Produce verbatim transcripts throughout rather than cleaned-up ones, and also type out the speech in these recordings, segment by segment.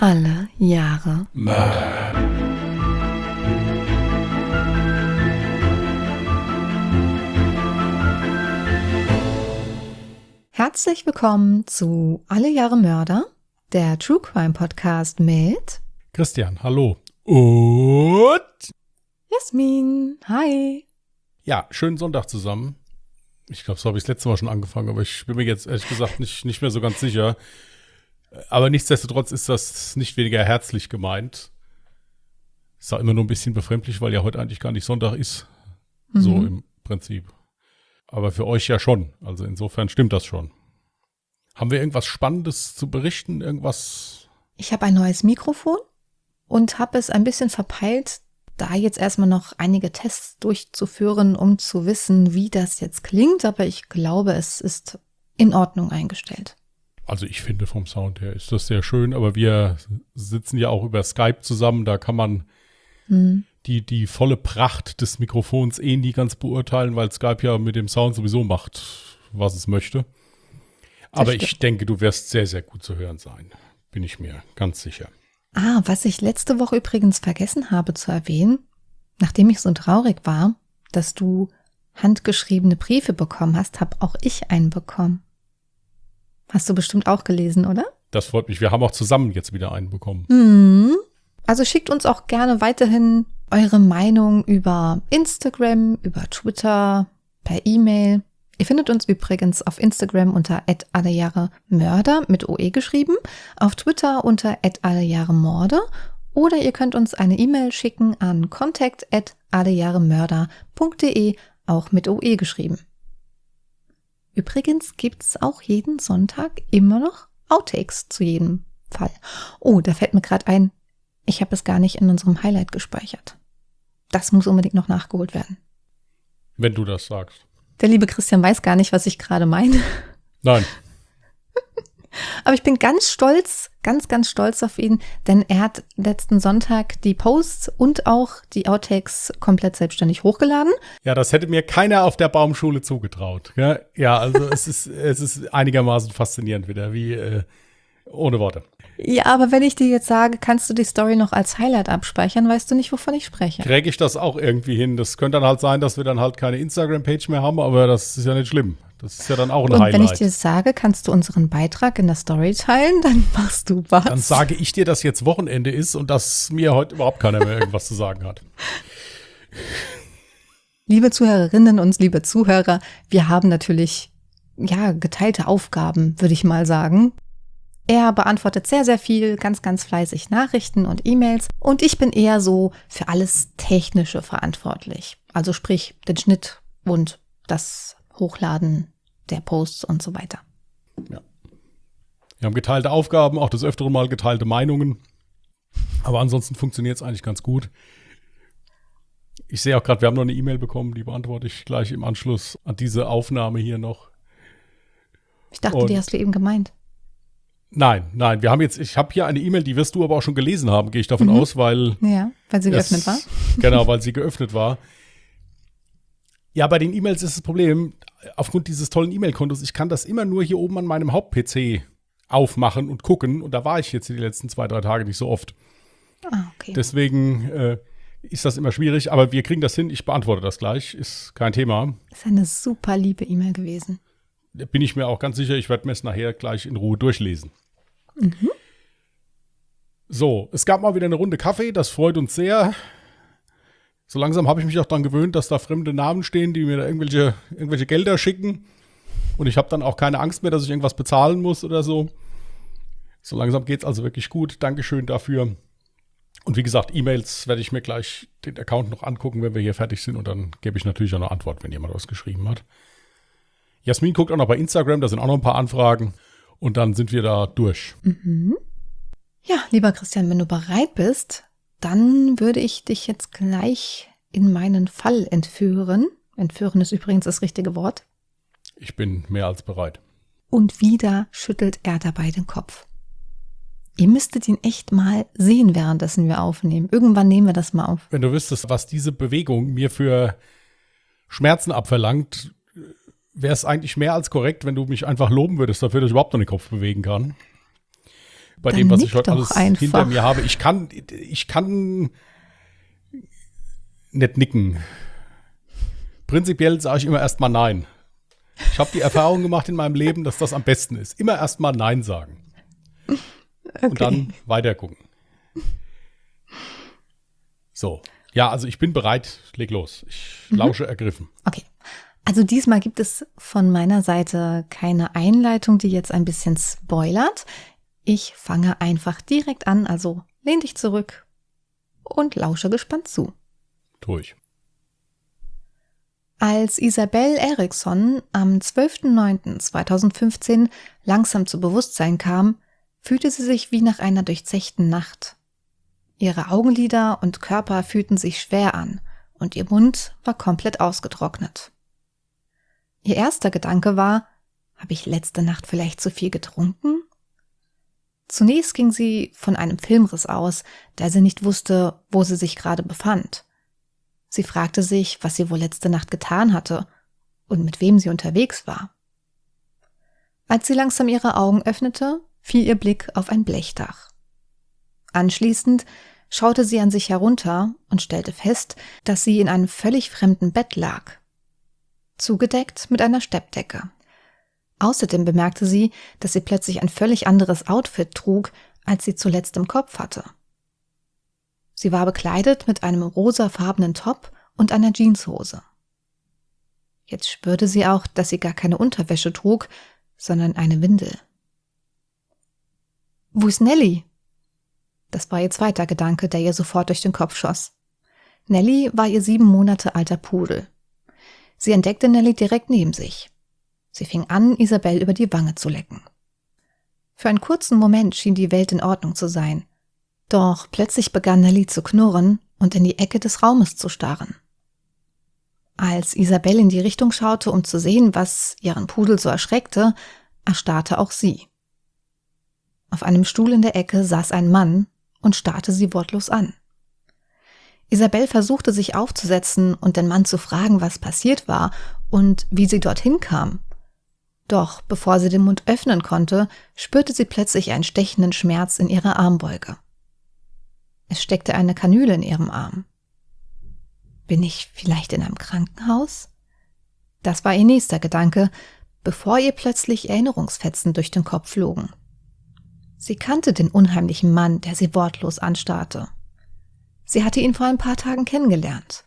Alle Jahre Mörder. Herzlich willkommen zu Alle Jahre Mörder, der True Crime Podcast mit Christian, hallo. Und Jasmin, hi. Ja, schönen Sonntag zusammen. Ich glaube, so habe ich das letzte Mal schon angefangen, aber ich bin mir jetzt ehrlich gesagt nicht, nicht mehr so ganz sicher. Aber nichtsdestotrotz ist das nicht weniger herzlich gemeint. Ist auch immer nur ein bisschen befremdlich, weil ja heute eigentlich gar nicht Sonntag ist. Mhm. So im Prinzip. Aber für euch ja schon. Also insofern stimmt das schon. Haben wir irgendwas Spannendes zu berichten? Irgendwas? Ich habe ein neues Mikrofon und habe es ein bisschen verpeilt, da jetzt erstmal noch einige Tests durchzuführen, um zu wissen, wie das jetzt klingt. Aber ich glaube, es ist in Ordnung eingestellt. Also ich finde, vom Sound her ist das sehr schön, aber wir sitzen ja auch über Skype zusammen, da kann man hm. die, die volle Pracht des Mikrofons eh nie ganz beurteilen, weil Skype ja mit dem Sound sowieso macht, was es möchte. Aber ich denke, du wirst sehr, sehr gut zu hören sein, bin ich mir ganz sicher. Ah, was ich letzte Woche übrigens vergessen habe zu erwähnen, nachdem ich so traurig war, dass du handgeschriebene Briefe bekommen hast, habe auch ich einen bekommen. Hast du bestimmt auch gelesen, oder? Das freut mich. Wir haben auch zusammen jetzt wieder einen bekommen. Mhm. Also schickt uns auch gerne weiterhin eure Meinung über Instagram, über Twitter, per E-Mail. Ihr findet uns übrigens auf Instagram unter at allejahremörder mit O E geschrieben, auf Twitter unter at allejahremorde oder ihr könnt uns eine E-Mail schicken an contact at allejahremörder punkt de, auch mit O E geschrieben. Übrigens gibt's auch jeden Sonntag immer noch Outtakes zu jedem Fall. Oh, da fällt mir gerade ein, ich habe es gar nicht in unserem Highlight gespeichert. Das muss unbedingt noch nachgeholt werden. Wenn du das sagst. Der liebe Christian weiß gar nicht, was ich gerade meine. Nein. Aber ich bin ganz stolz, ganz, ganz stolz auf ihn, denn er hat letzten Sonntag die Posts und auch die Outtakes komplett selbstständig hochgeladen. Ja, das hätte mir keiner auf der Baumschule zugetraut. Ja, ja, also es ist, es ist einigermaßen faszinierend wieder, wie äh, ohne Worte. Ja, aber wenn ich dir jetzt sage, kannst du die Story noch als Highlight abspeichern, weißt du nicht, wovon ich spreche. Kriege ich das auch irgendwie hin. Das könnte dann halt sein, dass wir dann halt keine Instagram-Page mehr haben, aber das ist ja nicht schlimm. Das ist ja dann auch ein und Highlight. Und wenn ich dir sage, kannst du unseren Beitrag in der Story teilen, dann machst du was. Dann sage ich dir, dass jetzt Wochenende ist und dass mir heute überhaupt keiner mehr irgendwas zu sagen hat. Liebe Zuhörerinnen und liebe Zuhörer, wir haben natürlich ja geteilte Aufgaben, würde ich mal sagen. Er beantwortet sehr, sehr viel, ganz, ganz fleißig Nachrichten und E-Mails. Und ich bin eher so für alles Technische verantwortlich. Also sprich den Schnitt und das Hochladen der Posts und so weiter. Ja. Wir haben geteilte Aufgaben, auch des Öfteren mal geteilte Meinungen. Aber ansonsten funktioniert es eigentlich ganz gut. Ich sehe auch gerade, wir haben noch eine E-Mail bekommen, die beantworte ich gleich im Anschluss an diese Aufnahme hier noch. Ich dachte, und die hast du eben gemeint. Nein, nein, wir haben jetzt, ich habe hier eine E-Mail, die wirst du aber auch schon gelesen haben, gehe ich davon mhm. aus, weil Ja, weil sie es, geöffnet war. Genau, weil sie geöffnet war. Ja, bei den E-Mails ist das Problem, aufgrund dieses tollen E-Mail-Kontos, ich kann das immer nur hier oben an meinem Haupt-P C aufmachen und gucken. Und da war ich jetzt die letzten zwei, drei Tage nicht so oft. Ah, okay. Deswegen äh, ist das immer schwierig. Aber wir kriegen das hin. Ich beantworte das gleich. Ist kein Thema. Ist eine super liebe E-Mail gewesen. Da bin ich mir auch ganz sicher, ich werde mir es nachher gleich in Ruhe durchlesen. Mhm. So, es gab mal wieder eine Runde Kaffee. Das freut uns sehr. So langsam habe ich mich auch daran gewöhnt, dass da fremde Namen stehen, die mir da irgendwelche, irgendwelche Gelder schicken. Und ich habe dann auch keine Angst mehr, dass ich irgendwas bezahlen muss oder so. So langsam geht es also wirklich gut. Dankeschön dafür. Und wie gesagt, E-Mails werde ich mir gleich den Account noch angucken, wenn wir hier fertig sind. Und dann gebe ich natürlich auch eine Antwort, wenn jemand was geschrieben hat. Jasmin guckt auch noch bei Instagram, da sind auch noch ein paar Anfragen. Und dann sind wir da durch. Mhm. Ja, lieber Christian, wenn du bereit bist, dann würde ich dich jetzt gleich in meinen Fall entführen. Entführen ist übrigens das richtige Wort. Ich bin mehr als bereit. Und wieder schüttelt er dabei den Kopf. Ihr müsstet ihn echt mal sehen, währenddessen wir aufnehmen. Irgendwann nehmen wir das mal auf. Wenn du wüsstest, was diese Bewegung mir für Schmerzen abverlangt, wäre es eigentlich mehr als korrekt, wenn du mich einfach loben würdest dafür, dass ich überhaupt noch den Kopf bewegen kann. bei Dann dem, was nick ich heute doch alles einfach. hinter mir habe. Ich kann, ich kann nicht nicken. Prinzipiell sage ich immer erstmal nein. Ich habe die Erfahrung gemacht in meinem Leben, dass das am besten ist. Immer erstmal nein sagen. Okay. Und dann weiter gucken. So. Ja, also ich bin bereit. Leg los. Ich Mhm. lausche ergriffen. Okay. Also diesmal gibt es von meiner Seite keine Einleitung, die jetzt ein bisschen spoilert. Ich fange einfach direkt an, also lehn dich zurück und lausche gespannt zu. Durch. Als Isabel Eriksson am zwölften neunten zweitausendfünfzehn langsam zu Bewusstsein kam, fühlte sie sich wie nach einer durchzechten Nacht. Ihre Augenlider und Körper fühlten sich schwer an und ihr Mund war komplett ausgetrocknet. Ihr erster Gedanke war, habe ich letzte Nacht vielleicht zu viel getrunken? Zunächst ging sie von einem Filmriss aus, da sie nicht wusste, wo sie sich gerade befand. Sie fragte sich, was sie wohl letzte Nacht getan hatte und mit wem sie unterwegs war. Als sie langsam ihre Augen öffnete, fiel ihr Blick auf ein Blechdach. Anschließend schaute sie an sich herunter und stellte fest, dass sie in einem völlig fremden Bett lag, zugedeckt mit einer Steppdecke. Außerdem bemerkte sie, dass sie plötzlich ein völlig anderes Outfit trug, als sie zuletzt im Kopf hatte. Sie war bekleidet mit einem rosafarbenen Top und einer Jeanshose. Jetzt spürte sie auch, dass sie gar keine Unterwäsche trug, sondern eine Windel. Wo ist Nelly? Das war ihr zweiter Gedanke, der ihr sofort durch den Kopf schoss. Nelly war ihr sieben Monate alter Pudel. Sie entdeckte Nelly direkt neben sich. Sie fing an, Isabel über die Wange zu lecken. Für einen kurzen Moment schien die Welt in Ordnung zu sein. Doch plötzlich begann Nelly zu knurren und in die Ecke des Raumes zu starren. Als Isabel in die Richtung schaute, um zu sehen, was ihren Pudel so erschreckte, erstarrte auch sie. Auf einem Stuhl in der Ecke saß ein Mann und starrte sie wortlos an. Isabel versuchte sich aufzusetzen und den Mann zu fragen, was passiert war und wie sie dorthin kam. Doch bevor sie den Mund öffnen konnte, spürte sie plötzlich einen stechenden Schmerz in ihrer Armbeuge. Es steckte eine Kanüle in ihrem Arm. Bin ich vielleicht in einem Krankenhaus? Das war ihr nächster Gedanke, bevor ihr plötzlich Erinnerungsfetzen durch den Kopf flogen. Sie kannte den unheimlichen Mann, der sie wortlos anstarrte. Sie hatte ihn vor ein paar Tagen kennengelernt.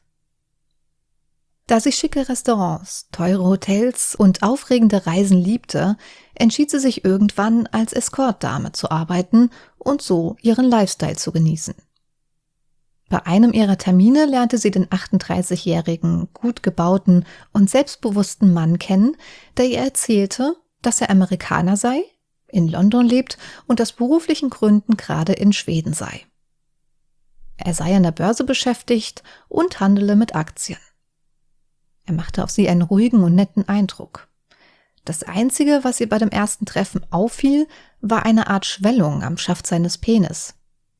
Da sie schicke Restaurants, teure Hotels und aufregende Reisen liebte, entschied sie sich irgendwann als Escortdame zu arbeiten und so ihren Lifestyle zu genießen. Bei einem ihrer Termine lernte sie den achtunddreißigjährigen, gut gebauten und selbstbewussten Mann kennen, der ihr erzählte, dass er Amerikaner sei, in London lebt und aus beruflichen Gründen gerade in Schweden sei. Er sei an der Börse beschäftigt und handele mit Aktien. Er machte auf sie einen ruhigen und netten Eindruck. Das Einzige, was ihr bei dem ersten Treffen auffiel, war eine Art Schwellung am Schaft seines Penis.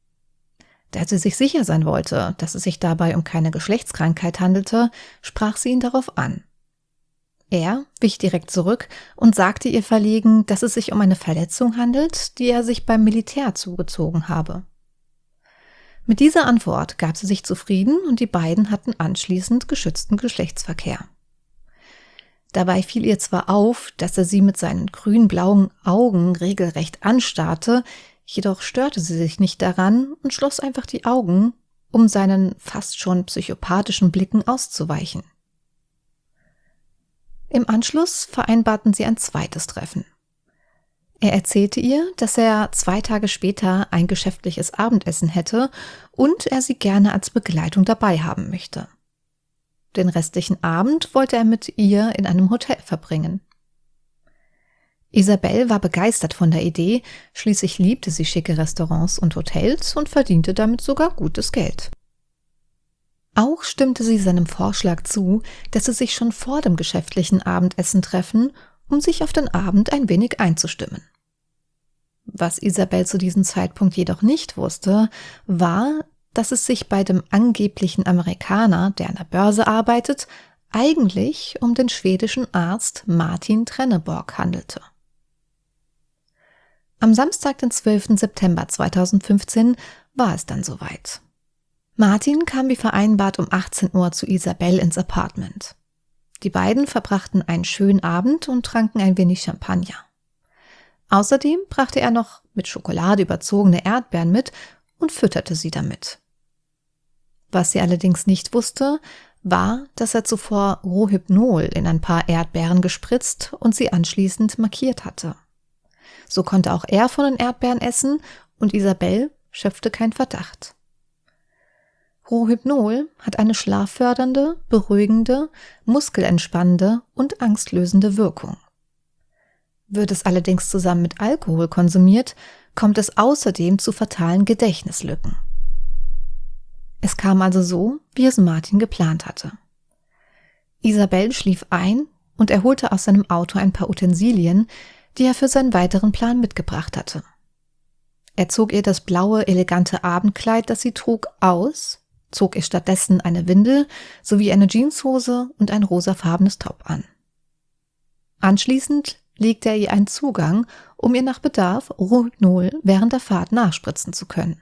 Da sie sich sicher sein wollte, dass es sich dabei um keine Geschlechtskrankheit handelte, sprach sie ihn darauf an. Er wich direkt zurück und sagte ihr verlegen, dass es sich um eine Verletzung handelt, die er sich beim Militär zugezogen habe. Mit dieser Antwort gab sie sich zufrieden und die beiden hatten anschließend geschützten Geschlechtsverkehr. Dabei fiel ihr zwar auf, dass er sie mit seinen grün-blauen Augen regelrecht anstarrte, jedoch störte sie sich nicht daran und schloss einfach die Augen, um seinen fast schon psychopathischen Blicken auszuweichen. Im Anschluss vereinbarten sie ein zweites Treffen. Er erzählte ihr, dass er zwei Tage später ein geschäftliches Abendessen hätte und er sie gerne als Begleitung dabei haben möchte. Den restlichen Abend wollte er mit ihr in einem Hotel verbringen. Isabel war begeistert von der Idee, schließlich liebte sie schicke Restaurants und Hotels und verdiente damit sogar gutes Geld. Auch stimmte sie seinem Vorschlag zu, dass sie sich schon vor dem geschäftlichen Abendessen treffen, um sich auf den Abend ein wenig einzustimmen. Was Isabel zu diesem Zeitpunkt jedoch nicht wusste, war, dass es sich bei dem angeblichen Amerikaner, der an der Börse arbeitet, eigentlich um den schwedischen Arzt Martin Trenneborg handelte. Am Samstag, den zwölften September zweitausendfünfzehn, war es dann soweit. Martin kam wie vereinbart um achtzehn Uhr zu Isabel ins Apartment. Die beiden verbrachten einen schönen Abend und tranken ein wenig Champagner. Außerdem brachte er noch mit Schokolade überzogene Erdbeeren mit und fütterte sie damit. Was sie allerdings nicht wusste, war, dass er zuvor Rohypnol in ein paar Erdbeeren gespritzt und sie anschließend markiert hatte. So konnte auch er von den Erdbeeren essen und Isabel schöpfte keinen Verdacht. Rohypnol hat eine schlaffördernde, beruhigende, muskelentspannende und angstlösende Wirkung. Wird es allerdings zusammen mit Alkohol konsumiert, kommt es außerdem zu fatalen Gedächtnislücken. Es kam also so, wie es Martin geplant hatte. Isabel schlief ein und er holte aus seinem Auto ein paar Utensilien, die er für seinen weiteren Plan mitgebracht hatte. Er zog ihr das blaue, elegante Abendkleid, das sie trug, aus, zog ihr stattdessen eine Windel sowie eine Jeanshose und ein rosafarbenes Top an. Anschließend legte er ihr einen Zugang, um ihr nach Bedarf Rohypnol während der Fahrt nachspritzen zu können.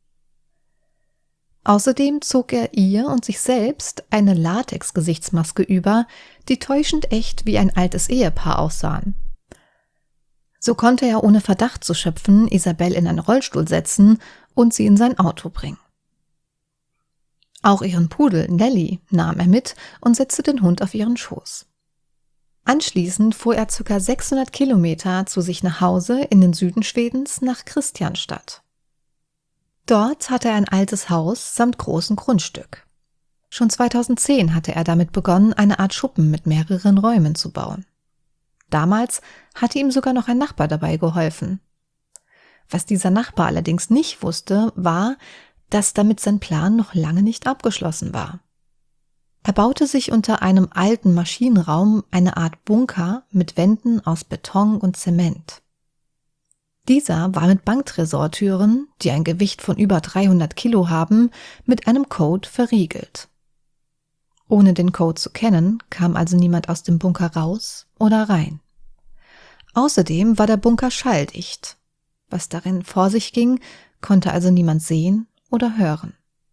Außerdem zog er ihr und sich selbst eine Latex-Gesichtsmaske über, die täuschend echt wie ein altes Ehepaar aussahen. So konnte er ohne Verdacht zu schöpfen Isabel in einen Rollstuhl setzen und sie in sein Auto bringen. Auch ihren Pudel Nelly nahm er mit und setzte den Hund auf ihren Schoß. Anschließend fuhr er ca. sechshundert Kilometer zu sich nach Hause in den Süden Schwedens nach Kristianstad. Dort hatte er ein altes Haus samt großem Grundstück. Schon zweitausendzehn hatte er damit begonnen, eine Art Schuppen mit mehreren Räumen zu bauen. Damals hatte ihm sogar noch ein Nachbar dabei geholfen. Was dieser Nachbar allerdings nicht wusste, war, dass damit sein Plan noch lange nicht abgeschlossen war. Er baute sich unter einem alten Maschinenraum eine Art Bunker mit Wänden aus Beton und Zement. Dieser war mit Banktresortüren, die ein Gewicht von über dreihundert Kilo haben, mit einem Code verriegelt. Ohne den Code zu kennen, kam also niemand aus dem Bunker raus oder rein. Außerdem war der Bunker schalldicht. Was darin vor sich ging, konnte also niemand sehen oder hören.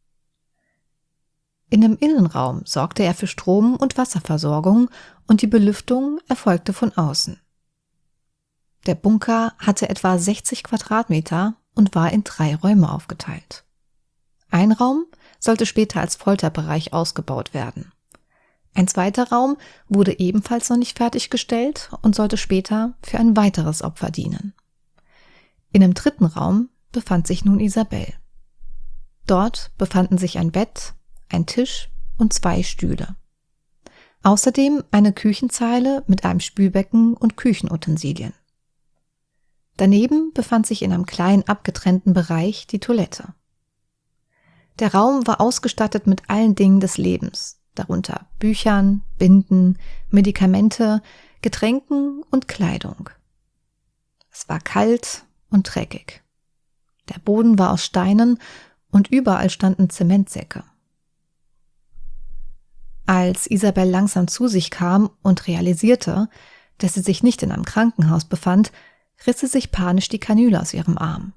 In dem Innenraum sorgte er für Strom- und Wasserversorgung und die Belüftung erfolgte von außen. Der Bunker hatte etwa sechzig Quadratmeter und war in drei Räume aufgeteilt. Ein Raum sollte später als Folterbereich ausgebaut werden. Ein zweiter Raum wurde ebenfalls noch nicht fertiggestellt und sollte später für ein weiteres Opfer dienen. In dem dritten Raum befand sich nun Isabel. Dort befanden sich ein Bett, ein Tisch und zwei Stühle. Außerdem eine Küchenzeile mit einem Spülbecken und Küchenutensilien. Daneben befand sich in einem kleinen abgetrennten Bereich die Toilette. Der Raum war ausgestattet mit allen Dingen des Lebens, darunter Büchern, Binden, Medikamente, Getränken und Kleidung. Es war kalt und dreckig. Der Boden war aus Steinen und überall standen Zementsäcke. Als Isabel langsam zu sich kam und realisierte, dass sie sich nicht in einem Krankenhaus befand, riss sie sich panisch die Kanüle aus ihrem Arm.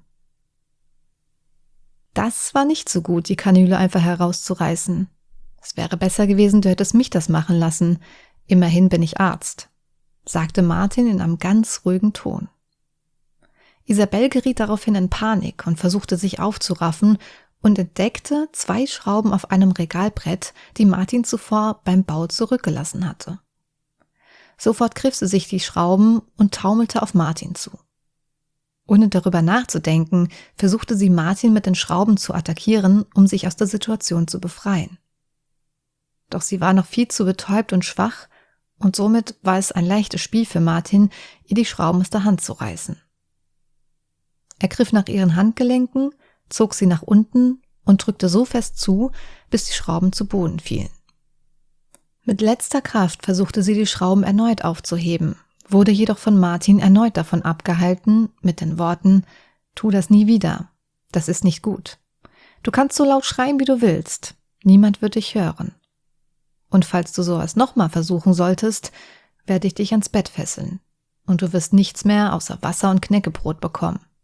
Das war nicht so gut, die Kanüle einfach herauszureißen. Es wäre besser gewesen, du hättest mich das machen lassen. Immerhin bin ich Arzt, sagte Martin in einem ganz ruhigen Ton. Isabel geriet daraufhin in Panik und versuchte sich aufzuraffen und entdeckte zwei Schrauben auf einem Regalbrett, die Martin zuvor beim Bau zurückgelassen hatte. Sofort griff sie sich die Schrauben und taumelte auf Martin zu. Ohne darüber nachzudenken, versuchte sie Martin mit den Schrauben zu attackieren, um sich aus der Situation zu befreien. Doch sie war noch viel zu betäubt und schwach und somit war es ein leichtes Spiel für Martin, ihr die Schrauben aus der Hand zu reißen. Er griff nach ihren Handgelenken, zog sie nach unten und drückte so fest zu, bis die Schrauben zu Boden fielen. Mit letzter Kraft versuchte sie, die Schrauben erneut aufzuheben, wurde jedoch von Martin erneut davon abgehalten, mit den Worten: Tu das nie wieder, das ist nicht gut. Du kannst so laut schreien, wie du willst, niemand wird dich hören. Und falls du sowas nochmal versuchen solltest, werde ich dich ans Bett fesseln und du wirst nichts mehr außer Wasser und Knäckebrot bekommen.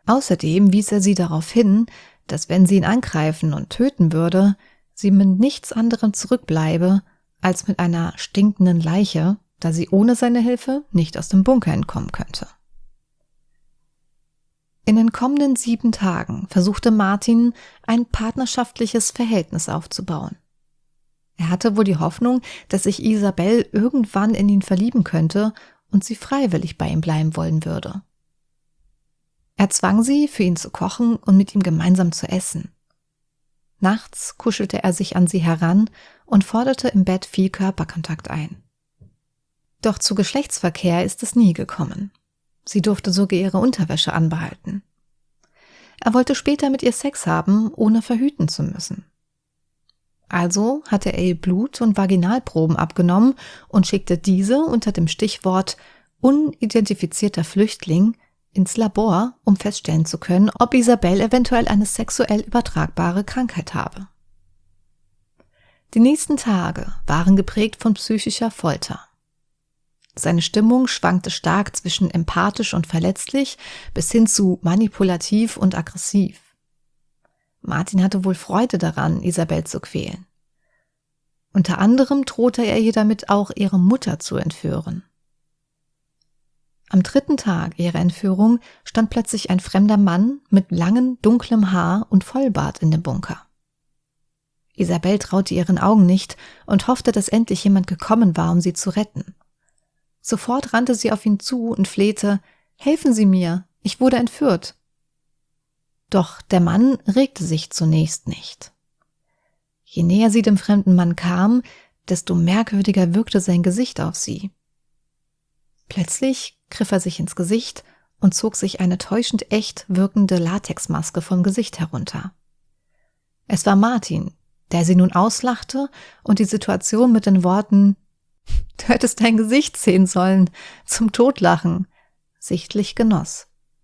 Außerdem wies er sie darauf hin, dass wenn sie ihn angreifen und töten würde, sie mit nichts anderem zurückbleibe, als mit einer stinkenden Leiche, da sie ohne seine Hilfe nicht aus dem Bunker entkommen könnte. In den kommenden sieben Tagen versuchte Martin, ein partnerschaftliches Verhältnis aufzubauen. Er hatte wohl die Hoffnung, dass sich Isabel irgendwann in ihn verlieben könnte und sie freiwillig bei ihm bleiben wollen würde. Er zwang sie, für ihn zu kochen und mit ihm gemeinsam zu essen. Nachts kuschelte er sich an sie heran und forderte im Bett viel Körperkontakt ein. Doch zu Geschlechtsverkehr ist es nie gekommen. Sie durfte sogar ihre Unterwäsche anbehalten. Er wollte später mit ihr Sex haben, ohne verhüten zu müssen. Also hatte er ihr Blut- und Vaginalproben abgenommen und schickte diese unter dem Stichwort unidentifizierter Flüchtling ins Labor, um feststellen zu können, ob Isabel eventuell eine sexuell übertragbare Krankheit habe. Die nächsten Tage waren geprägt von psychischer Folter. Seine Stimmung schwankte stark zwischen empathisch und verletzlich bis hin zu manipulativ und aggressiv. Martin hatte wohl Freude daran, Isabel zu quälen. Unter anderem drohte er ihr damit auch, ihre Mutter zu entführen. Am dritten Tag ihrer Entführung stand plötzlich ein fremder Mann mit langem, dunklem Haar und Vollbart in dem Bunker. Isabel traute ihren Augen nicht und hoffte, dass endlich jemand gekommen war, um sie zu retten. Sofort rannte sie auf ihn zu und flehte: »Helfen Sie mir, ich wurde entführt.« Doch der Mann regte sich zunächst nicht. Je näher sie dem fremden Mann kam, desto merkwürdiger wirkte sein Gesicht auf sie. Plötzlich griff er sich ins Gesicht und zog sich eine täuschend echt wirkende Latexmaske vom Gesicht herunter. Es war Martin, der sie nun auslachte und die Situation mit den Worten »Du hättest dein Gesicht sehen sollen« zum Totlachen sichtlich genoss.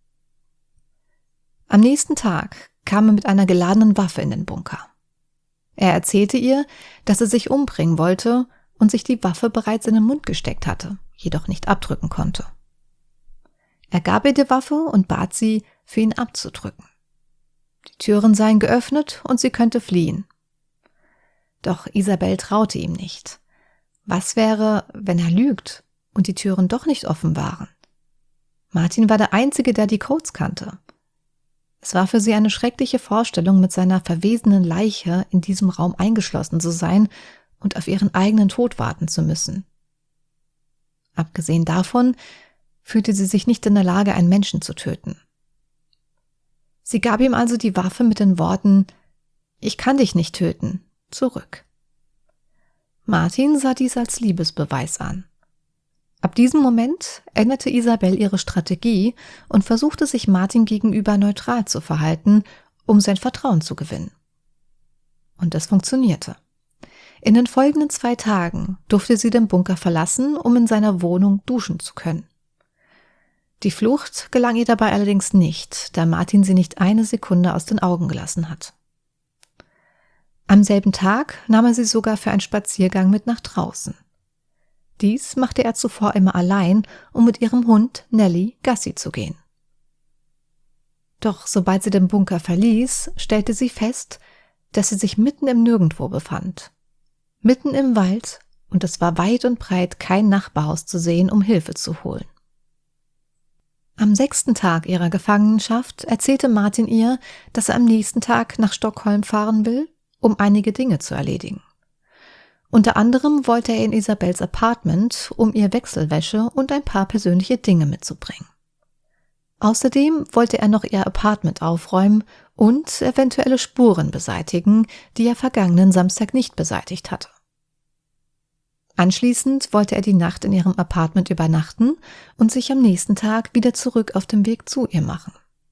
Am nächsten Tag kam er mit einer geladenen Waffe in den Bunker. Er erzählte ihr, dass er sich umbringen wollte und sich die Waffe bereits in den Mund gesteckt hatte, jedoch nicht abdrücken konnte. Er gab ihr die Waffe und bat sie, für ihn abzudrücken. Die Türen seien geöffnet und sie könnte fliehen. Doch Isabel traute ihm nicht. Was wäre, wenn er lügt und die Türen doch nicht offen waren? Martin war der Einzige, der die Codes kannte. Es war für sie eine schreckliche Vorstellung, mit seiner verwesenen Leiche in diesem Raum eingeschlossen zu sein und auf ihren eigenen Tod warten zu müssen. Abgesehen davon fühlte sie sich nicht in der Lage, einen Menschen zu töten. Sie gab ihm also die Waffe mit den Worten: »Ich kann dich nicht töten«, zurück. Martin sah dies als Liebesbeweis an. Ab diesem Moment änderte Isabel ihre Strategie und versuchte sich Martin gegenüber neutral zu verhalten, um sein Vertrauen zu gewinnen. Und es funktionierte. In den folgenden zwei Tagen durfte sie den Bunker verlassen, um in seiner Wohnung duschen zu können. Die Flucht gelang ihr dabei allerdings nicht, da Martin sie nicht eine Sekunde aus den Augen gelassen hat. Am selben Tag nahm er sie sogar für einen Spaziergang mit nach draußen. Dies machte er zuvor immer allein, um mit ihrem Hund Nelly Gassi zu gehen. Doch sobald sie den Bunker verließ, stellte sie fest, dass sie sich mitten im Nirgendwo befand. Mitten im Wald, und es war weit und breit kein Nachbarhaus zu sehen, um Hilfe zu holen. Am sechsten Tag ihrer Gefangenschaft erzählte Martin ihr, dass er am nächsten Tag nach Stockholm fahren will, um einige Dinge zu erledigen. Unter anderem wollte er in Isabels Apartment, um ihr Wechselwäsche und ein paar persönliche Dinge mitzubringen. Außerdem wollte er noch ihr Apartment aufräumen und eventuelle Spuren beseitigen, die er vergangenen Samstag nicht beseitigt hatte. Anschließend wollte er die Nacht in ihrem Apartment übernachten und sich am nächsten Tag wieder zurück auf dem Weg zu ihr machen.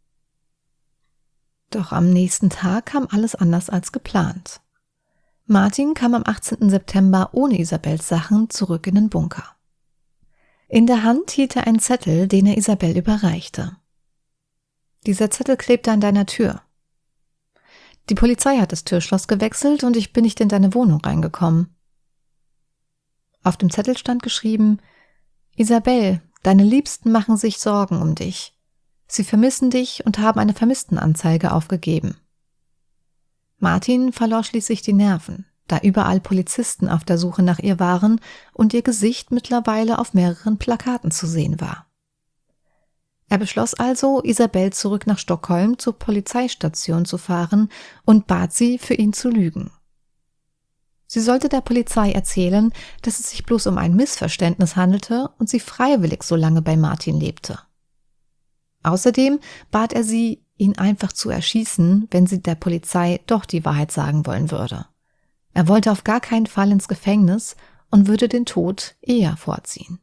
Doch am nächsten Tag kam alles anders als geplant. Martin kam am achtzehnten September ohne Isabels Sachen zurück in den Bunker. In der Hand hielt er einen Zettel, den er Isabel überreichte. Dieser Zettel klebte an deiner Tür. Die Polizei hat das Türschloss gewechselt und ich bin nicht in deine Wohnung reingekommen. Auf dem Zettel stand geschrieben: Isabel, deine Liebsten machen sich Sorgen um dich. Sie vermissen dich und haben eine Vermisstenanzeige aufgegeben. Martin verlor schließlich die Nerven, da überall Polizisten auf der Suche nach ihr waren und ihr Gesicht mittlerweile auf mehreren Plakaten zu sehen war. Er beschloss also, Isabel zurück nach Stockholm zur Polizeistation zu fahren und bat sie, für ihn zu lügen. Sie sollte der Polizei erzählen, dass es sich bloß um ein Missverständnis handelte und sie freiwillig so lange bei Martin lebte. Außerdem bat er sie, ihn einfach zu erschießen, wenn sie der Polizei doch die Wahrheit sagen wollen würde. Er wollte auf gar keinen Fall ins Gefängnis und würde den Tod eher vorziehen.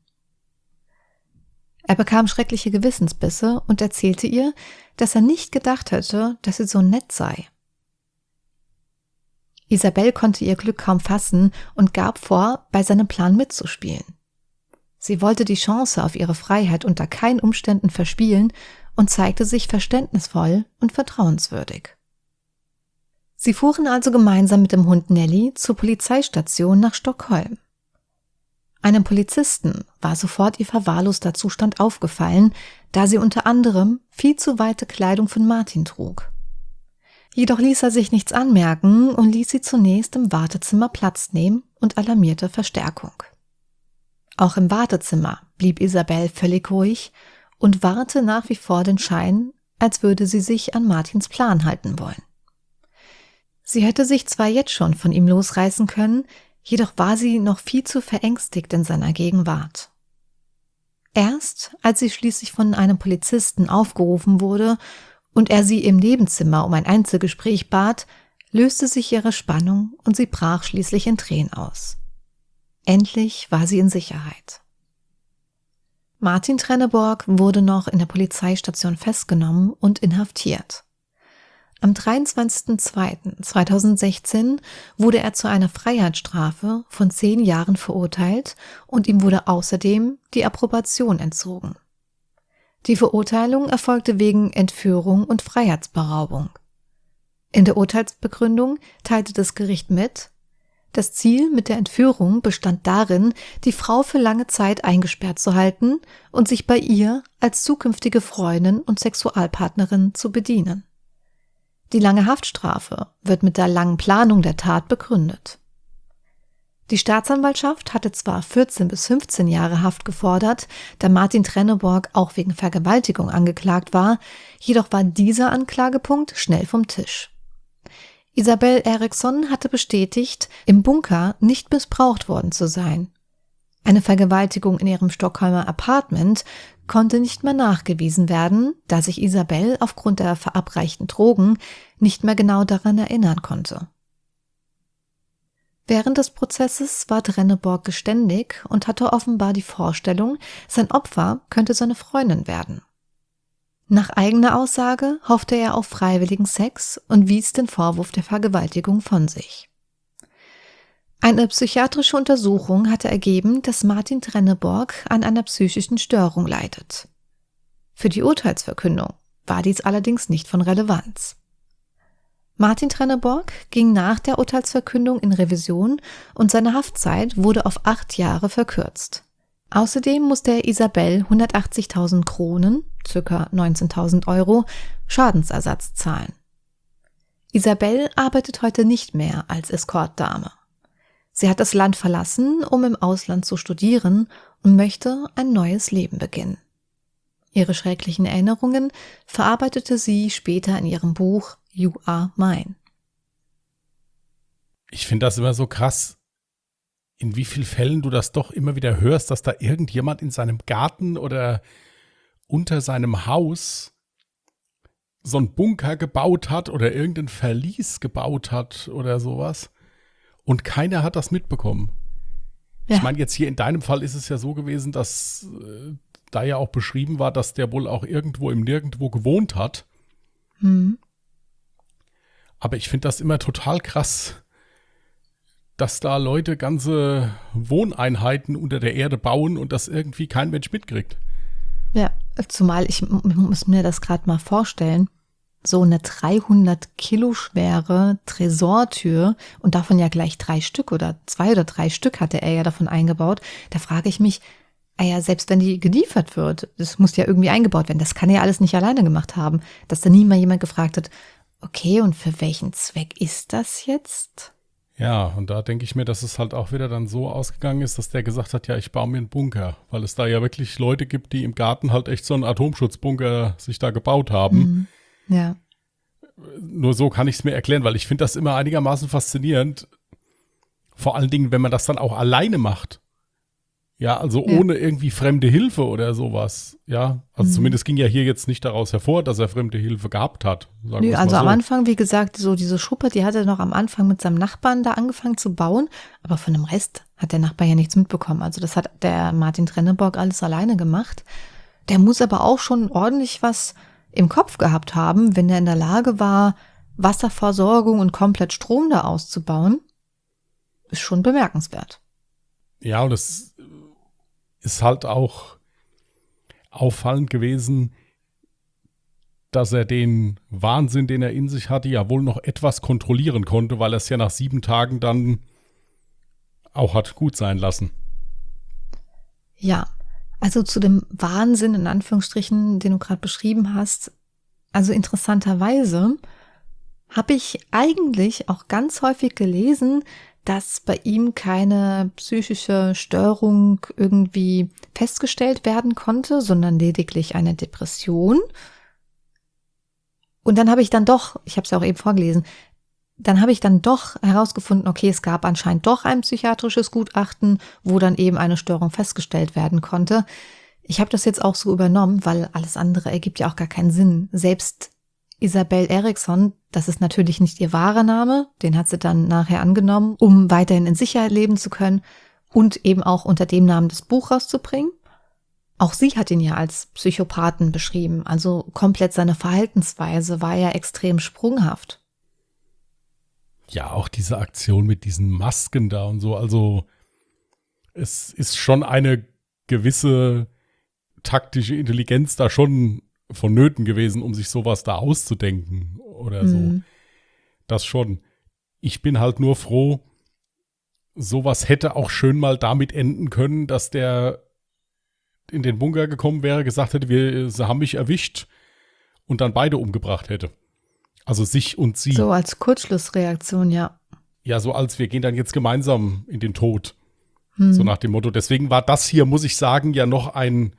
Er bekam schreckliche Gewissensbisse und erzählte ihr, dass er nicht gedacht hätte, dass sie so nett sei. Isabel konnte ihr Glück kaum fassen und gab vor, bei seinem Plan mitzuspielen. Sie wollte die Chance auf ihre Freiheit unter keinen Umständen verspielen und zeigte sich verständnisvoll und vertrauenswürdig. Sie fuhren also gemeinsam mit dem Hund Nelly zur Polizeistation nach Stockholm. Einem Polizisten war sofort ihr verwahrloster Zustand aufgefallen, da sie unter anderem viel zu weite Kleidung von Martin trug. Jedoch ließ er sich nichts anmerken und ließ sie zunächst im Wartezimmer Platz nehmen und alarmierte Verstärkung. Auch im Wartezimmer blieb Isabel völlig ruhig und wahrte nach wie vor den Schein, als würde sie sich an Martins Plan halten wollen. Sie hätte sich zwar jetzt schon von ihm losreißen können, jedoch war sie noch viel zu verängstigt in seiner Gegenwart. Erst als sie schließlich von einem Polizisten aufgerufen wurde und er sie im Nebenzimmer um ein Einzelgespräch bat, löste sich ihre Spannung und sie brach schließlich in Tränen aus. Endlich war sie in Sicherheit. Martin Trenneborg wurde noch in der Polizeistation festgenommen und inhaftiert. Am dreiundzwanzigsten zweiten zweitausendsechzehn wurde er zu einer Freiheitsstrafe von zehn Jahren verurteilt und ihm wurde außerdem die Approbation entzogen. Die Verurteilung erfolgte wegen Entführung und Freiheitsberaubung. In der Urteilsbegründung teilte das Gericht mit: Das Ziel mit der Entführung bestand darin, die Frau für lange Zeit eingesperrt zu halten und sich bei ihr als zukünftige Freundin und Sexualpartnerin zu bedienen. Die lange Haftstrafe wird mit der langen Planung der Tat begründet. Die Staatsanwaltschaft hatte zwar vierzehn bis fünfzehn Jahre Haft gefordert, da Martin Trenneborg auch wegen Vergewaltigung angeklagt war, jedoch war dieser Anklagepunkt schnell vom Tisch. Isabel Eriksson hatte bestätigt, im Bunker nicht missbraucht worden zu sein. Eine Vergewaltigung in ihrem Stockholmer Apartment konnte nicht mehr nachgewiesen werden, da sich Isabel aufgrund der verabreichten Drogen nicht mehr genau daran erinnern konnte. Während des Prozesses war Trenneborg geständig und hatte offenbar die Vorstellung, sein Opfer könnte seine Freundin werden. Nach eigener Aussage hoffte er auf freiwilligen Sex und wies den Vorwurf der Vergewaltigung von sich. Eine psychiatrische Untersuchung hatte ergeben, dass Martin Trenneborg an einer psychischen Störung leidet. Für die Urteilsverkündung war dies allerdings nicht von Relevanz. Martin Trenneborg ging nach der Urteilsverkündung in Revision und seine Haftzeit wurde auf acht Jahre verkürzt. Außerdem musste er Isabel hundertachtzigtausend Kronen, ca. neunzehntausend Euro, Schadensersatz zahlen. Isabel arbeitet heute nicht mehr als Escortdame. Sie hat das Land verlassen, um im Ausland zu studieren und möchte ein neues Leben beginnen. Ihre schrecklichen Erinnerungen verarbeitete sie später in ihrem Buch You Are Mine. Ich finde das immer so krass, in wie vielen Fällen du das doch immer wieder hörst, dass da irgendjemand in seinem Garten oder unter seinem Haus so einen Bunker gebaut hat oder irgendein Verlies gebaut hat oder sowas. Und keiner hat das mitbekommen. Ja. Ich meine, jetzt hier in deinem Fall ist es ja so gewesen, dass äh, da ja auch beschrieben war, dass der wohl auch irgendwo im Nirgendwo gewohnt hat. Mhm. Aber ich finde das immer total krass, dass da Leute ganze Wohneinheiten unter der Erde bauen und das irgendwie kein Mensch mitkriegt. Ja, zumal ich m- muss mir das gerade mal vorstellen. So eine dreihundert Kilo schwere Tresortür und davon ja gleich drei Stück oder zwei oder drei Stück hatte er ja davon eingebaut. Da frage ich mich, ah ja, selbst wenn die geliefert wird, das muss ja irgendwie eingebaut werden. Das kann er ja alles nicht alleine gemacht haben. Dass da nie mal jemand gefragt hat, okay, und für welchen Zweck ist das jetzt? Ja, und da denke ich mir, dass es halt auch wieder dann so ausgegangen ist, dass der gesagt hat, ja, ich baue mir einen Bunker. Weil es da ja wirklich Leute gibt, die im Garten halt echt so einen Atomschutzbunker sich da gebaut haben. Mhm. Ja. Nur so kann ich es mir erklären, weil ich finde das immer einigermaßen faszinierend. Vor allen Dingen, wenn man das dann auch alleine macht. Ja, also Ja. ohne irgendwie fremde Hilfe oder sowas. Ja, also Mhm. zumindest ging ja hier jetzt nicht daraus hervor, dass er fremde Hilfe gehabt hat. Sagen Nö, wir's also mal am so. Anfang, wie gesagt, so diese Schuppe, die hat er noch am Anfang mit seinem Nachbarn da angefangen zu bauen. Aber von dem Rest hat der Nachbar ja nichts mitbekommen. Also das hat der Martin Trenneborg alles alleine gemacht. Der muss aber auch schon ordentlich was im Kopf gehabt haben, wenn er in der Lage war, Wasserversorgung und komplett Strom da auszubauen. Ist schon bemerkenswert. Ja, und es ist halt auch auffallend gewesen, dass er den Wahnsinn, den er in sich hatte, ja wohl noch etwas kontrollieren konnte, weil er es ja nach sieben Tagen dann auch hat gut sein lassen. Ja, also zu dem Wahnsinn in Anführungsstrichen, den du gerade beschrieben hast, also interessanterweise habe ich eigentlich auch ganz häufig gelesen, dass bei ihm keine psychische Störung irgendwie festgestellt werden konnte, sondern lediglich eine Depression. Und dann habe ich dann doch, ich habe es ja auch eben vorgelesen, dann habe ich dann doch herausgefunden, okay, es gab anscheinend doch ein psychiatrisches Gutachten, wo dann eben eine Störung festgestellt werden konnte. Ich habe das jetzt auch so übernommen, weil alles andere ergibt ja auch gar keinen Sinn. Selbst Isabel Eriksson, das ist natürlich nicht ihr wahrer Name, den hat sie dann nachher angenommen, um weiterhin in Sicherheit leben zu können und eben auch unter dem Namen das Buch rauszubringen. Auch sie hat ihn ja als Psychopathen beschrieben, also komplett seine Verhaltensweise war ja extrem sprunghaft. Ja, auch diese Aktion mit diesen Masken da und so, also es ist schon eine gewisse taktische Intelligenz da schon vonnöten gewesen, um sich sowas da auszudenken oder so. Mhm. Das schon. Ich bin halt nur froh, sowas hätte auch schön mal damit enden können, dass der in den Bunker gekommen wäre, gesagt hätte, wir, sie haben mich erwischt und dann beide umgebracht hätte. Also sich und sie. So als Kurzschlussreaktion, ja. Ja, so als wir gehen dann jetzt gemeinsam in den Tod. Hm. So nach dem Motto. Deswegen war das hier, muss ich sagen, ja noch ein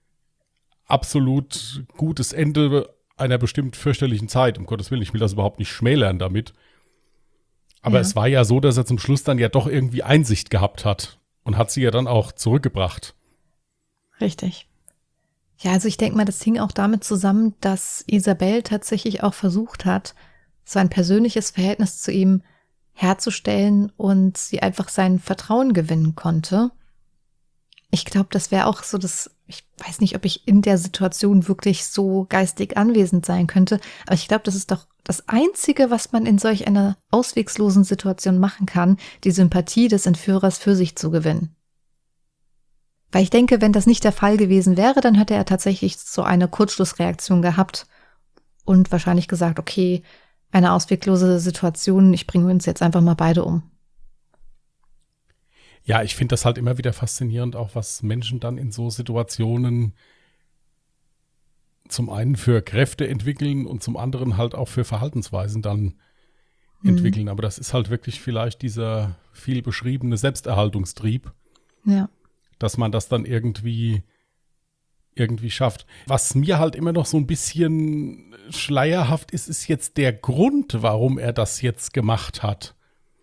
absolut gutes Ende einer bestimmt fürchterlichen Zeit. Um Gottes Willen, ich will das überhaupt nicht schmälern damit. Aber Ja. es war ja so, dass er zum Schluss dann ja doch irgendwie Einsicht gehabt hat und hat sie ja dann auch zurückgebracht. Richtig. Ja, also ich denke mal, das hing auch damit zusammen, dass Isabel tatsächlich auch versucht hat, so ein persönliches Verhältnis zu ihm herzustellen und sie einfach sein Vertrauen gewinnen konnte. Ich glaube, das wäre auch so das, ich weiß nicht, ob ich in der Situation wirklich so geistig anwesend sein könnte, aber ich glaube, das ist doch das Einzige, was man in solch einer auswegslosen Situation machen kann, die Sympathie des Entführers für sich zu gewinnen. Weil ich denke, wenn das nicht der Fall gewesen wäre, dann hätte er tatsächlich so eine Kurzschlussreaktion gehabt und wahrscheinlich gesagt, okay, eine ausweglose Situation, ich bringe uns jetzt einfach mal beide um. Ja, ich finde das halt immer wieder faszinierend, auch was Menschen dann in so Situationen zum einen für Kräfte entwickeln und zum anderen halt auch für Verhaltensweisen dann Mhm. entwickeln. Aber das ist halt wirklich vielleicht dieser viel beschriebene Selbsterhaltungstrieb, Ja. dass man das dann irgendwie irgendwie schafft. Was mir halt immer noch so ein bisschen schleierhaft ist, ist jetzt der Grund, warum er das jetzt gemacht hat.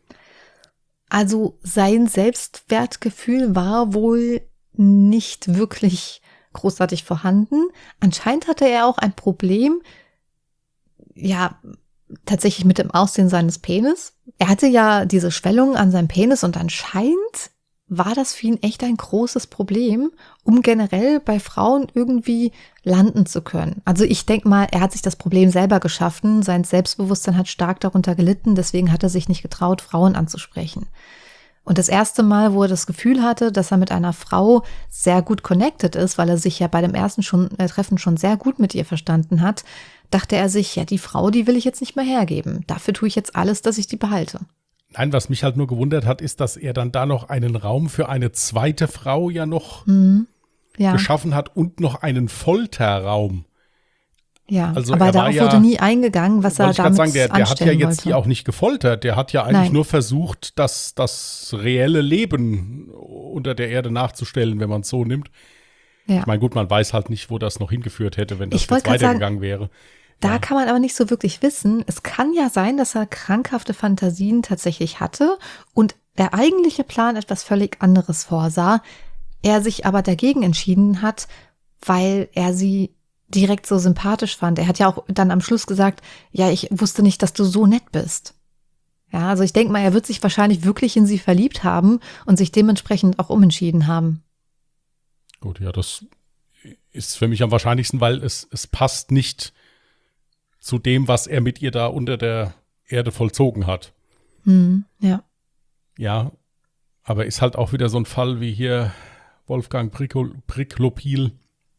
Also sein Selbstwertgefühl war wohl nicht wirklich großartig vorhanden. Anscheinend hatte er auch ein Problem, ja, tatsächlich mit dem Aussehen seines Penis. Er hatte ja diese Schwellung an seinem Penis und anscheinend war das für ihn echt ein großes Problem, um generell bei Frauen irgendwie landen zu können. Also ich denke mal, er hat sich das Problem selber geschaffen, sein Selbstbewusstsein hat stark darunter gelitten, deswegen hat er sich nicht getraut, Frauen anzusprechen. Und das erste Mal, wo er das Gefühl hatte, dass er mit einer Frau sehr gut connected ist, weil er sich ja bei dem ersten schon, äh, Treffen schon sehr gut mit ihr verstanden hat, dachte er sich, ja, die Frau, die will ich jetzt nicht mehr hergeben. Dafür tue ich jetzt alles, dass ich die behalte. Nein, was mich halt nur gewundert hat, ist, dass er dann da noch einen Raum für eine zweite Frau ja noch Mhm. ja. geschaffen hat und noch einen Folterraum. Ja, also aber darauf ja, wurde nie eingegangen, was er damit sagen, der, der hat ja jetzt wollte. die auch nicht gefoltert. Der hat ja eigentlich Nein. nur versucht, das, das reelle Leben unter der Erde nachzustellen, wenn man es so nimmt. Ja. Ich meine, gut, man weiß halt nicht, wo das noch hingeführt hätte, wenn das Ich jetzt wollte grad weitergegangen sagen, wäre. Da Ja. kann man aber nicht so wirklich wissen. Es kann ja sein, dass er krankhafte Fantasien tatsächlich hatte und der eigentliche Plan etwas völlig anderes vorsah. Er sich aber dagegen entschieden hat, weil er sie direkt so sympathisch fand. Er hat ja auch dann am Schluss gesagt, ja, ich wusste nicht, dass du so nett bist. Ja, also ich denke mal, er wird sich wahrscheinlich wirklich in sie verliebt haben und sich dementsprechend auch umentschieden haben. Gut, ja, das ist für mich am wahrscheinlichsten, weil es, es passt nicht zu dem, was er mit ihr da unter der Erde vollzogen hat. Hm, ja. Ja, aber ist halt auch wieder so ein Fall wie hier Wolfgang Priklopil,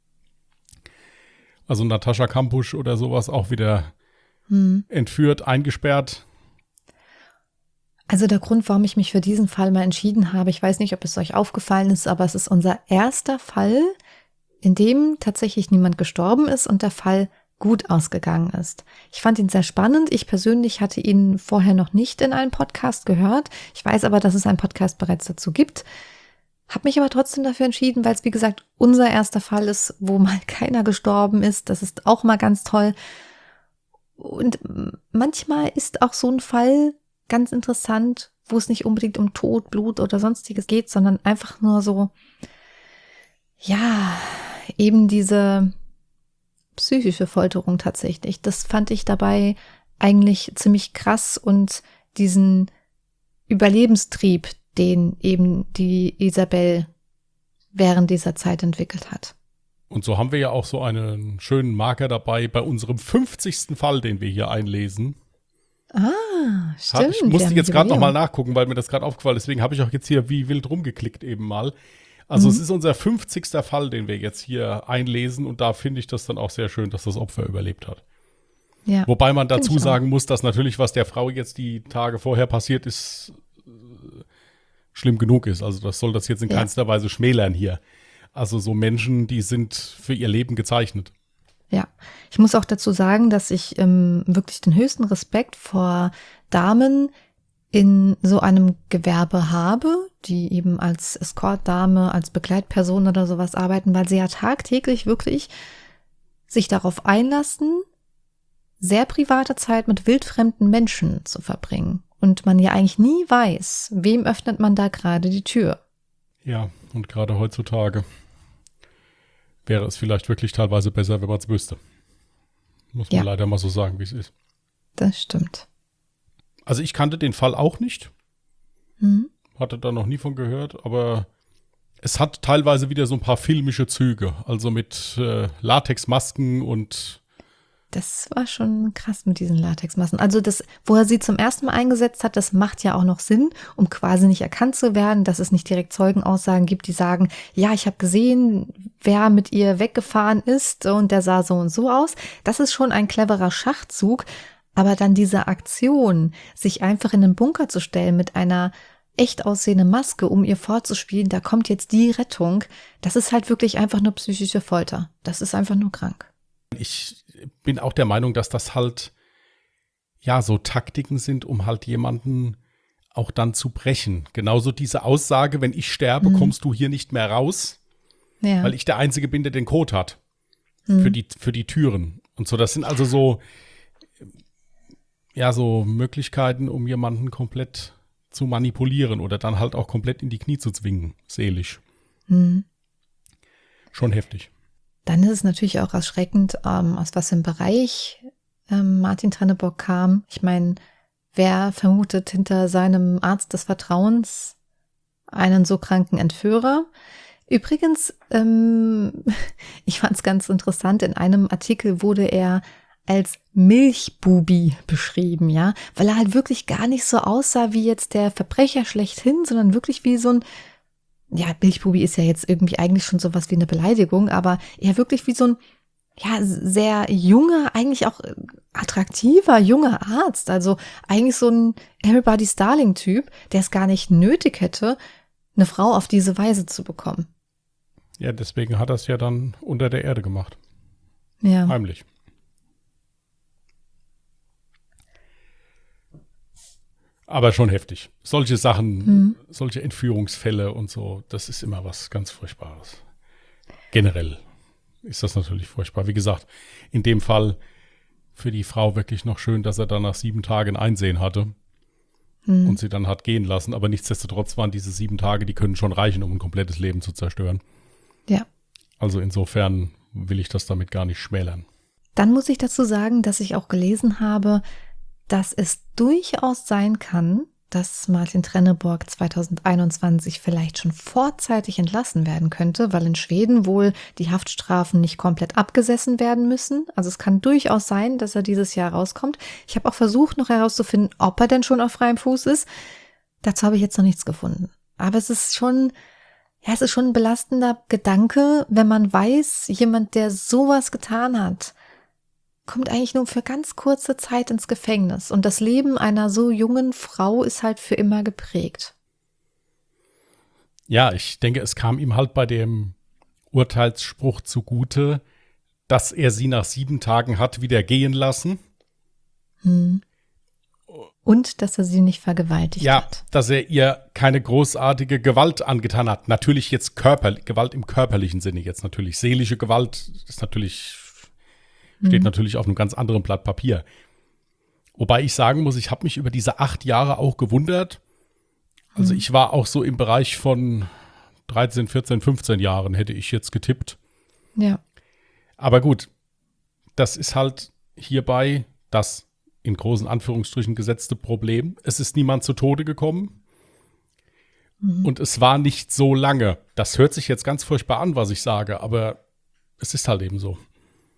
also Natascha Kampusch oder sowas, auch wieder hm. entführt, eingesperrt. Also der Grund, warum ich mich für diesen Fall mal entschieden habe, ich weiß nicht, ob es euch aufgefallen ist, aber es ist unser erster Fall, in dem tatsächlich niemand gestorben ist und der Fall gut ausgegangen ist. Ich fand ihn sehr spannend. Ich persönlich hatte ihn vorher noch nicht in einem Podcast gehört. Ich weiß aber, dass es einen Podcast bereits dazu gibt. Habe mich aber trotzdem dafür entschieden, weil es, wie gesagt, unser erster Fall ist, wo mal keiner gestorben ist. Das ist auch mal ganz toll. Und manchmal ist auch so ein Fall ganz interessant, wo es nicht unbedingt um Tod, Blut oder sonstiges geht, sondern einfach nur so, ja, eben diese psychische Folterung tatsächlich. Das fand ich dabei eigentlich ziemlich krass und diesen Überlebenstrieb, den eben die Isabel während dieser Zeit entwickelt hat. Und so haben wir ja auch so einen schönen Marker dabei bei unserem fünfzigsten Fall, den wir hier einlesen. Ah, stimmt. Ich musste jetzt gerade nochmal nachgucken, weil mir das gerade aufgefallen ist. Deswegen habe ich auch jetzt hier wie wild rumgeklickt eben mal. Also mhm. es ist unser fünfzigster Fall, den wir jetzt hier einlesen. Und da finde ich das dann auch sehr schön, dass das Opfer überlebt hat. Ja, wobei man dazu sagen muss, dass natürlich, was der Frau jetzt die Tage vorher passiert ist, äh, schlimm genug ist. Also das soll das jetzt in ja. keinster Weise schmälern hier. Also so Menschen, die sind für ihr Leben gezeichnet. Ja, ich muss auch dazu sagen, dass ich ähm, wirklich den höchsten Respekt vor Damen in so einem Gewerbe habe, die eben als Escort-Dame, als Begleitperson oder sowas arbeiten, weil sie ja tagtäglich wirklich sich darauf einlassen, sehr private Zeit mit wildfremden Menschen zu verbringen. Und man ja eigentlich nie weiß, wem öffnet man da gerade die Tür. Ja, und gerade heutzutage wäre es vielleicht wirklich teilweise besser, wenn man es wüsste. Muss man ja. leider mal so sagen, wie es ist. Das stimmt. Also ich kannte den Fall auch nicht. Mhm. Hatte da noch nie von gehört, aber es hat teilweise wieder so ein paar filmische Züge. Also mit äh, Latexmasken und das war schon krass mit diesen Latexmasken. Also das, wo er sie zum ersten Mal eingesetzt hat, das macht ja auch noch Sinn, um quasi nicht erkannt zu werden, dass es nicht direkt Zeugenaussagen gibt, die sagen, ja, ich habe gesehen, wer mit ihr weggefahren ist und der sah so und so aus. Das ist schon ein cleverer Schachzug, aber dann diese Aktion, sich einfach in den Bunker zu stellen mit einer echt aussehenden Maske, um ihr vorzuspielen, da kommt jetzt die Rettung, das ist halt wirklich einfach nur psychische Folter. Das ist einfach nur krank. Ich bin auch der Meinung, dass das halt ja so Taktiken sind, um halt jemanden auch dann zu brechen. Genauso diese Aussage, wenn ich sterbe, mhm. kommst du hier nicht mehr raus, ja. weil ich der Einzige bin, der den Code hat mhm. für die, für die Türen. Und so, das sind also so ja so Möglichkeiten, um jemanden komplett zu manipulieren oder dann halt auch komplett in die Knie zu zwingen, seelisch. Mhm. Schon heftig. Dann ist es natürlich auch erschreckend, ähm, aus was im Bereich ähm, Martin Trennebock kam. Ich meine, wer vermutet hinter seinem Arzt des Vertrauens einen so kranken Entführer? Übrigens, ähm, ich fand es ganz interessant, in einem Artikel wurde er als Milchbubi beschrieben, ja, weil er halt wirklich gar nicht so aussah wie jetzt der Verbrecher schlechthin, sondern wirklich wie so ein ja, Milchbubi ist ja jetzt irgendwie eigentlich schon sowas wie eine Beleidigung, aber eher wirklich wie so ein, ja, sehr junger, eigentlich auch attraktiver, junger Arzt. Also eigentlich so ein Everybody's Darling-Typ, der es gar nicht nötig hätte, eine Frau auf diese Weise zu bekommen. Ja, deswegen hat er es ja dann unter der Erde gemacht. Ja. Heimlich. Aber schon heftig. Solche Sachen, hm. solche Entführungsfälle und so, das ist immer was ganz Furchtbares. Generell ist das natürlich furchtbar. Wie gesagt, in dem Fall für die Frau wirklich noch schön, dass er dann nach sieben Tagen Einsehen hatte hm. und sie dann hat gehen lassen. Aber nichtsdestotrotz waren diese sieben Tage, die können schon reichen, um ein komplettes Leben zu zerstören. Ja. Also insofern will ich das damit gar nicht schmälern. Dann muss ich dazu sagen, dass ich auch gelesen habe, dass es durchaus sein kann, dass Martin Trenneborg zwanzig einundzwanzig vielleicht schon vorzeitig entlassen werden könnte, weil in Schweden wohl die Haftstrafen nicht komplett abgesessen werden müssen. Also es kann durchaus sein, dass er dieses Jahr rauskommt. Ich habe auch versucht, noch herauszufinden, ob er denn schon auf freiem Fuß ist. Dazu habe ich jetzt noch nichts gefunden. Aber es ist schon, ja, es ist schon ein belastender Gedanke, wenn man weiß, jemand, der sowas getan hat, kommt eigentlich nur für ganz kurze Zeit ins Gefängnis. Und das Leben einer so jungen Frau ist halt für immer geprägt. Ja, ich denke, es kam ihm halt bei dem Urteilsspruch zugute, dass er sie nach sieben Tagen hat wieder gehen lassen. Hm. Und dass er sie nicht vergewaltigt ja, hat. Ja, dass er ihr keine großartige Gewalt angetan hat. Natürlich jetzt Körper, Gewalt im körperlichen Sinne jetzt natürlich. Seelische Gewalt ist natürlich... Steht mhm. natürlich auf einem ganz anderen Blatt Papier. Wobei ich sagen muss, ich habe mich über diese acht Jahre auch gewundert. Also mhm. ich war auch so im Bereich von dreizehn, vierzehn, fünfzehn Jahren, hätte ich jetzt getippt. Ja. Aber gut, das ist halt hierbei das in großen Anführungsstrichen gesetzte Problem. Es ist niemand zu Tode gekommen. Mhm. Und es war nicht so lange. Das hört sich jetzt ganz furchtbar an, was ich sage, aber es ist halt eben so.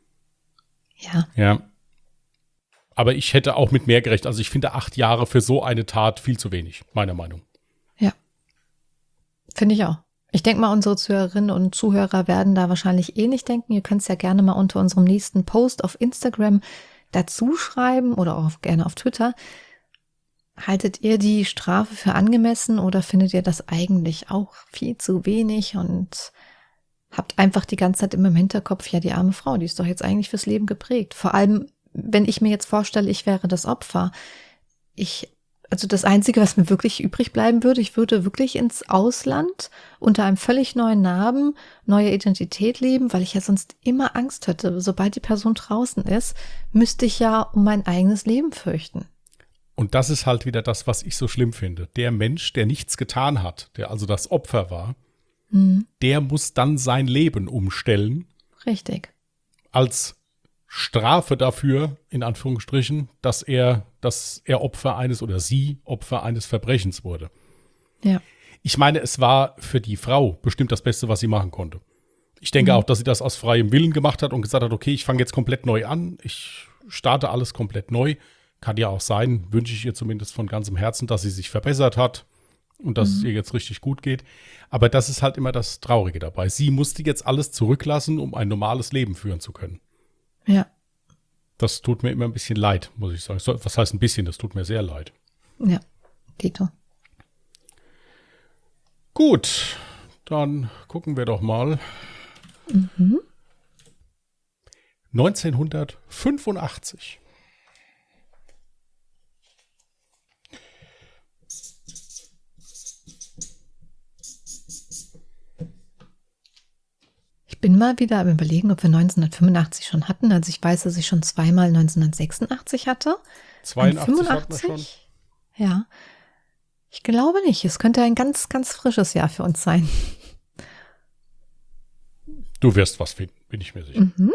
Ja. Ja. Aber ich hätte auch mit mehr gerechnet. Also ich finde acht Jahre für so eine Tat viel zu wenig, meiner Meinung. Ja. Finde ich auch. Ich denke mal, unsere Zuhörerinnen und Zuhörer werden da wahrscheinlich eh nicht denken. Ihr könnt es ja gerne mal unter unserem nächsten Post auf Instagram dazu schreiben oder auch gerne auf Twitter. Haltet ihr die Strafe für angemessen oder findet ihr das eigentlich auch viel zu wenig und habt einfach die ganze Zeit immer im Hinterkopf, ja, die arme Frau, die ist doch jetzt eigentlich fürs Leben geprägt. Vor allem, wenn ich mir jetzt vorstelle, ich wäre das Opfer. Ich, also das Einzige, was mir wirklich übrig bleiben würde, ich würde wirklich ins Ausland unter einem völlig neuen Namen, neue Identität leben, weil ich ja sonst immer Angst hätte. Sobald die Person draußen ist, müsste ich ja um mein eigenes Leben fürchten. Und das ist halt wieder das, was ich so schlimm finde. Der Mensch, der nichts getan hat, der also das Opfer war, der muss dann sein Leben umstellen. Richtig. Als Strafe dafür, in Anführungsstrichen, dass er, dass er Opfer eines oder sie Opfer eines Verbrechens wurde. Ja. Ich meine, es war für die Frau bestimmt das Beste, was sie machen konnte. Ich denke mhm. auch, dass sie das aus freiem Willen gemacht hat und gesagt hat, okay, ich fange jetzt komplett neu an. Ich starte alles komplett neu. Kann ja auch sein, wünsche ich ihr zumindest von ganzem Herzen, dass sie sich verbessert hat. Und dass mhm. es ihr jetzt richtig gut geht. Aber das ist halt immer das Traurige dabei. Sie musste jetzt alles zurücklassen, um ein normales Leben führen zu können. Ja. Das tut mir immer ein bisschen leid, muss ich sagen. Was heißt ein bisschen? Das tut mir sehr leid. Ja, Tito. Gut, dann gucken wir doch mal. Mhm. neunzehnhundertfünfundachtzig. Ich bin mal wieder am Überlegen, ob wir neunzehnhundertfünfundachtzig schon hatten. Also ich weiß, dass ich schon zweimal neunzehnhundertsechsundachtzig hatte. zweiundachtzig hatten wir schon. Ja, ich glaube nicht. Es könnte ein ganz, ganz frisches Jahr für uns sein. Du wirst was finden, bin ich mir sicher. Mhm.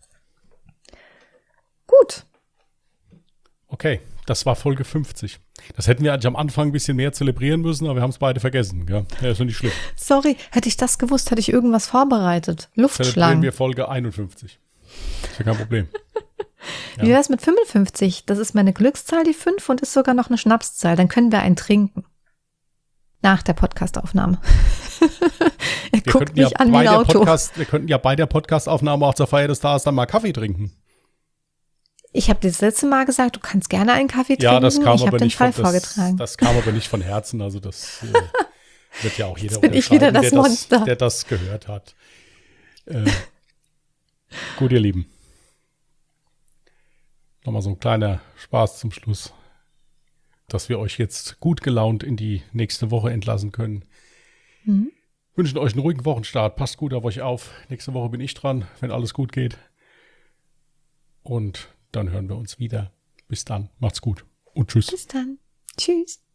Gut. Okay, das war Folge fünfzig. Das hätten wir eigentlich am Anfang ein bisschen mehr zelebrieren müssen, aber wir haben es beide vergessen. Ja, ja, ist doch nicht schlimm. Sorry, hätte ich das gewusst, hätte ich irgendwas vorbereitet. Luftschlangen. Zelebrieren wir Folge einundfünfzig. Ist ja kein Problem. Ja. Wie wäre es mit fünfundfünfzig? Das ist meine Glückszahl, die fünf, und ist sogar noch eine Schnapszahl. Dann können wir einen trinken. Nach der Podcastaufnahme. Er wir guckt mich ja an wie ein Auto. Podcast, wir könnten ja bei der Podcastaufnahme auch zur Feier des Tages dann mal Kaffee trinken. Ich habe dir das letzte Mal gesagt, du kannst gerne einen Kaffee trinken. Ja, das kam ich aber den nicht Fall von, das, vorgetragen. das kam aber nicht von Herzen. Also das, äh, Wird ja auch jeder Jetzt bin ich wieder das der Monster. Das, der das gehört hat. Äh, gut, ihr Lieben. Nochmal so ein kleiner Spaß zum Schluss, dass wir euch jetzt gut gelaunt in die nächste Woche entlassen können. Mhm. Wünschen euch einen ruhigen Wochenstart. Passt gut auf euch auf. Nächste Woche bin ich dran, wenn alles gut geht. Und dann hören wir uns wieder. Bis dann. Macht's gut und tschüss. Bis dann. Tschüss.